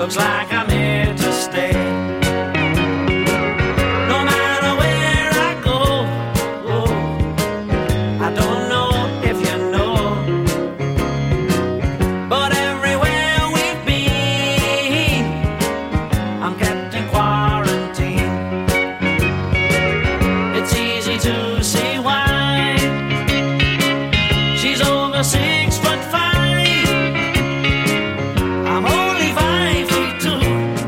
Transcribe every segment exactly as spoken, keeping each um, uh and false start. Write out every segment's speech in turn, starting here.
Looks like I'm here to stay. No matter where I go, oh, I don't know if you know, but everywhere we've been, I'm kept in quarantine. It's easy to see why. She's over six foot five. I'm only five feet two.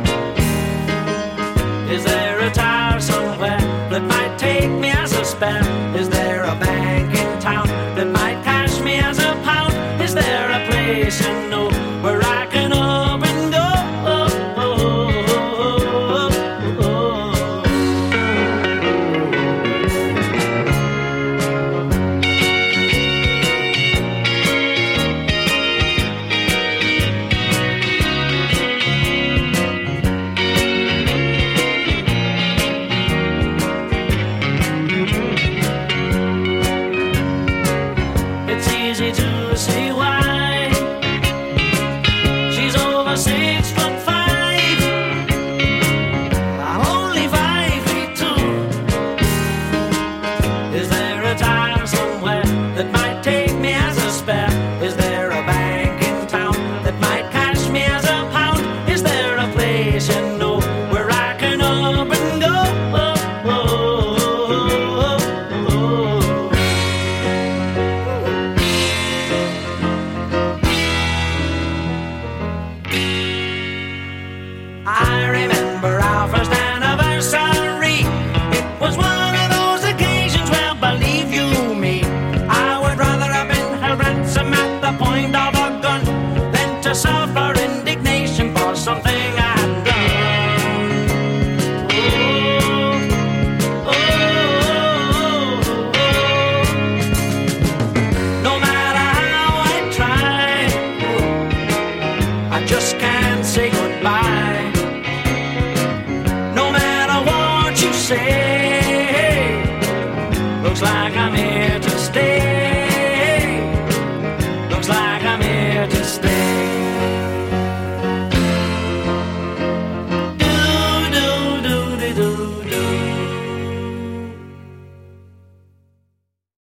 Is there a tower somewhere that might take me as a spare? Is there a bank in town that might cash me as a pound? Is there a place you know where I can up and go? Oh, oh, oh, oh, it's easy to